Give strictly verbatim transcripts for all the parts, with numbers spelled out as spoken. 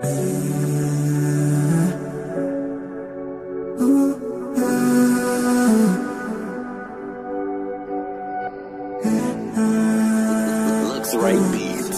Looks right beats.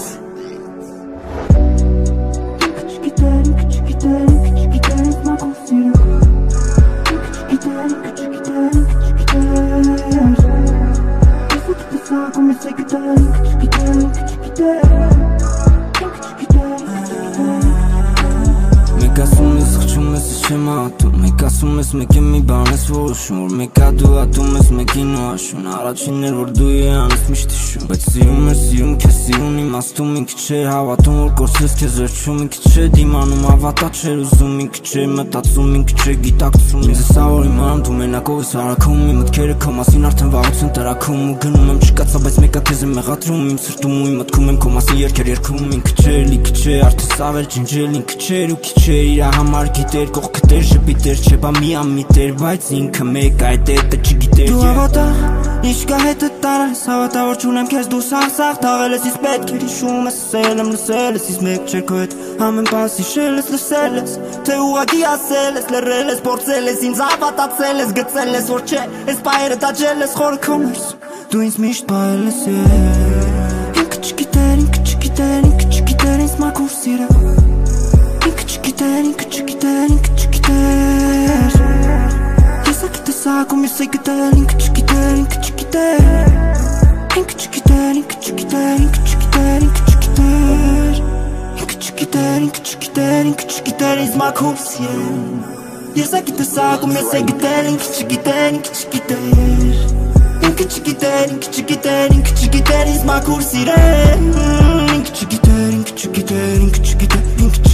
Küçük giderim, küçük giderim, küçük giderim, makusira. Küçük giderim, küçük giderim, küçük giderim. Essa que tu sabe como eu sei que giderim, küçük giderim, küçük giderim. Küçük giderim, küçük giderim. Մեկ ասում ես խչում ես չեմ ատում, մեկ ասում ես մեկ է մի բան ես որոշում, որ մեկ ա դու ատում ես մեկին ու աշուն, առաջինն էր որ դու է անես միշտ հիշում, բայց սիրում ես սիրում քեզ սիրուն իմաստում, ինքը չէ հավատում որ կորցրես քեզ վերջում, ինքը չէ դիմանում հավատա չէր ուզում, ինքը չէ մտածում, ինքը չէ գիտակցում, ինձ սա որ իմանամ դու մենակով ես հարաքում, իմ մտքերը քո մասին արդեն վաղուց են տրաքում, ու գնում եմ չկացա բայց մեկա քեզ եմ մեղադրում, իմ սրտում ու իմ մտքում եմ քո մասին երգեր երգում, ինքը չէ լիքը չէ արդեն սավեր ջնջել, ինքը չէր ու քիչ չէր իրա համար գիտեր, կողքը դեր շպիտեր, չէ բա մի ամիտեր, բայց ինքը մեկ այդ հետը չգիտեր։ Դու հավատա, ինչ կա հետը տարես, հավատա որ չունեմ քեզ դու սաղ-սաղ թաղել ես, իսկ պետք էր հիշում ես, ասել եմ լսել ես, իսկ մեկ չէր քո հետ ամեն բան հիշել ես, լսել ես, թե ուղղակի ասել ես, լռել ես, փորձել ես, ինձ հավատացել ես, գծել ես, որ չէ, այս պահերը տաճել ես, խորը քոմերս, դու ինձ միշտ պահել ես, ինքը չգիտեր, ինքը չգիտեր, ինքը չգիտեր, ինձ մաքուր սիրը, ինքը չգիտեր, ինքը չգիտեր, ինքը չգիտեր, ես ա գիտեսակում, ես է գիտեր, ինքը չգիտեր, ինքը չգիտեր, ինքը չգիտեր, ինքը չգիտեր, ինքը չգիտեր, ինքը չգիտեր, ինքը չգիտեր, ինքը չգիտեր, ինքը չգիտեր, ինձ մաքուր սիրը, ես ա գիտեսակում, ես է գիտեր, ինքը չգիտեր, ինքը չգիտեր, ինքը չգիտեր, ինքը չգիտեր, ինքը չգիտեր, ինձ մաքուր սիրը, ինքը չգիտեր, ինքը չգիտեր, ինքը չգիտեր, ինքը